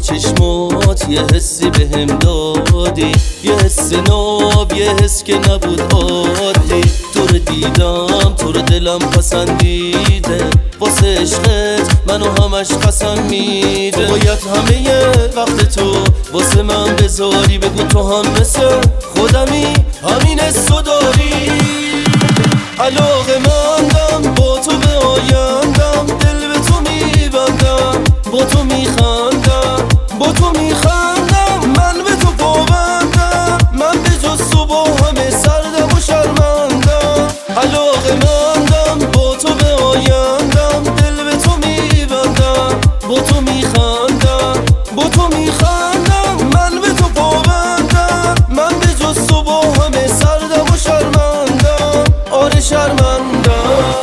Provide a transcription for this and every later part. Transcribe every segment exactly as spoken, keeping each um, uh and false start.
چشمات یه حسی بهم دادی، یه حس ناب، یه حس که نبود عادی. تو رو دیدم، تو رو دلم پسندیده، واسه عشقت منو همش قسم میده. باید همه وقت تو واسه من بذاری، بگو تو هم مثل خودمی، همین حسو داری. علاقه مندم با تو به آیندم، دل به تو میبندم، با تو میخندم، با تو میخندم، من به تو پابندم، من به جز تو با همه سردم و شرمندم. علاقه مندم با تو به آیندم، دل به تو میبندم، با تو میخندم، با تو میخندم، من به تو پابندم، من به جز تو با همه سردم و شرمندم. آره شرمندم.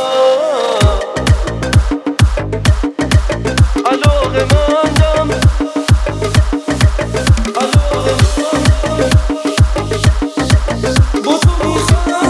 علاقه مندم، علاقه مندم، با تو میخندم.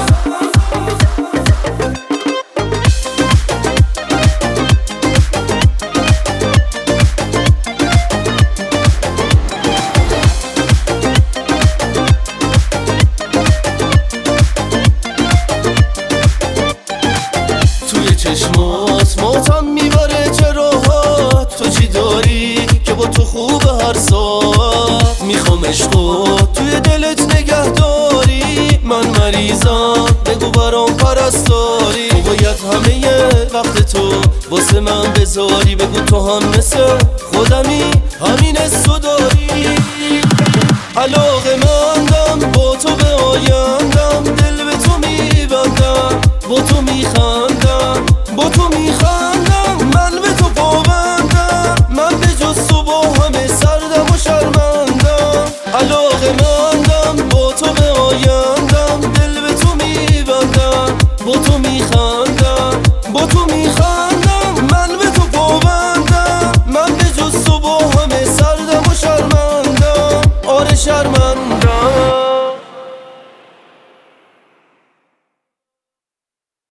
توی چشمات ماتم میبره چه راحت، تو چی داری که با تو خوبه هر ساعت. میخوام عشقو توی دلت نگه داری، من مریضم بگو برام پرستاری. تو باید همه وقت تو واسه من بذاری، بگو تو هم مثل خودمی، همین حسو داری. علاقه مندم با تو به آیندم، دل به تو میبندم، با تو میخندم،